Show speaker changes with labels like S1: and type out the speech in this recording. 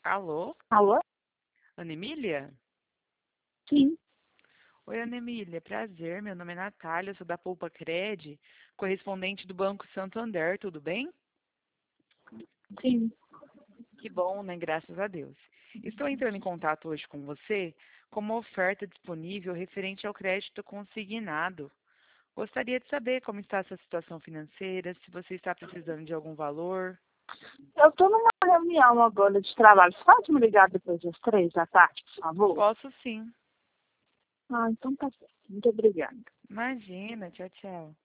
S1: Alô,
S2: Alô?
S1: Ana Emília?
S2: Sim,
S1: Oi, Ana Emília, prazer. Meu nome é Natália, sou da Poupa Cred, correspondente do Banco Santander, tudo bem?
S2: sim.
S1: Que bom, né? Graças a Deus. Estou entrando em contato hoje com você com uma oferta disponível referente ao crédito consignado. Gostaria de saber como está a sua situação financeira, se você está precisando de algum valor.
S2: Eu estou numa reunião agora de trabalho. Você pode me ligar depois das 3 da tarde, por favor?
S1: Posso sim.
S2: Ah, então tá certo. Muito obrigada.
S1: Imagina, tchau, tchau.